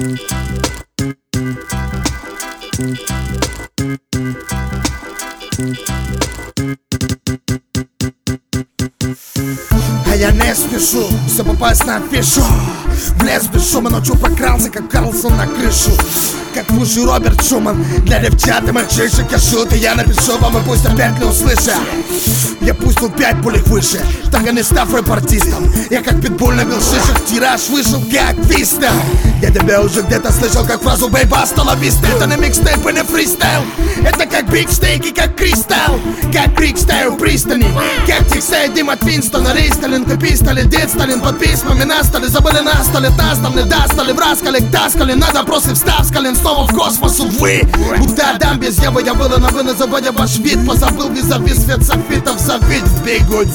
А я не спешу, все попасть на афишу. В лес без шума, ночью прокрался, как Карлсон на крышу. Как муж Роберт Шуман. Для девчат и мальчишек я шут, и я напишу вам, и пусть опять не услышат. Я пустил 5 пулек выше, так и не став рэп-артистом. Я как питбуль набил шишек, тираж вышел как виста. Я тебя уже где-то слышал, как фразу «Бейба стала виста». Это не микстейп и не фристайл. Это как биг стейк и как кристалл. Как крик-стайл пристани. Как текстейт дым от Винстона. Рейсталин, пистолет, дед Сталин. Под письмами на столе, забыли на столе. Таз там не достали, враскали, таскали. На допросы вставскали, снова в космос, увы. Будто дам без Евы, я был на вы, забыли ваш вид. Позабыл визави свет софитов, завид в бегуди.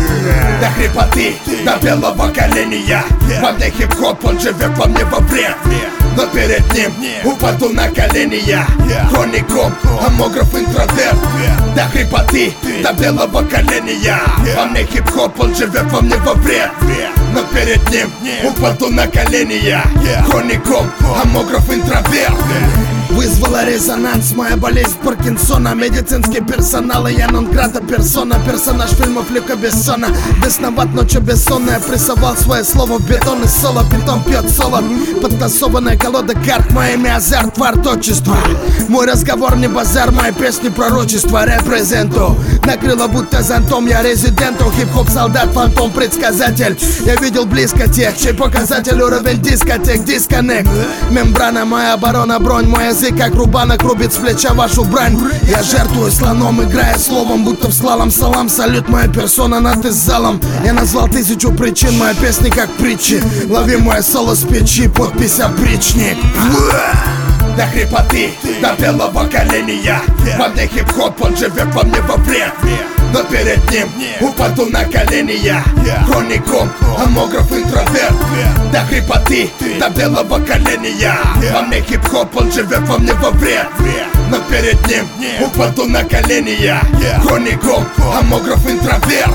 До хрипоты, до белого коленя. Во мне хип-хоп, он живет во мне во вред. Но перед ним упаду на колени я. Хроником, амограф, интроверт. До хрипоты, до белого коленя. Во мне хип-хоп, он живет во мне во вред. Но перед ним упаду на колени я. Хроником, амограф, интроверт. Вызвала резонанс моя болезнь Паркинсона. Медицинский персонал, и я нон-грата персона. Персонаж фильмов Люка Бессона. Бесноват ночью бессонная. Прессовал свое слово в бетон и соло. Питон пьет соло. Подтасованная колода карт. Мое имя азарт, творчество. Мой разговор не базар, мои песни пророчество. Репрезенту. Накрыло будто зонтом, я резиденту. Хип-хоп солдат, фантом, предсказатель. Я видел близко тех, чей показатель уровень дискотек. Дисконнект. Мембрана, моя оборона, бронь. Мой язык как рубанок рубит с плеча вашу брань. Я жертвую слоном, играя словом, будто в слалом. Салам, салют, моя персона над залом. Я назвал 1000 причин, моя песня как притчи. Лови мое соло с печи, подпись опричник. До хрипоты, до белого коленя. Во мне хип-хоп, он живет во мне во вред. Но перед ним упаду на колени я. Хроником, амограф, интроверт. До хрипоты, до белого коленя. Во мне хип-хоп, он живет во мне во вред. Но перед ним упаду на колени я. Хроником, амограф, интроверт.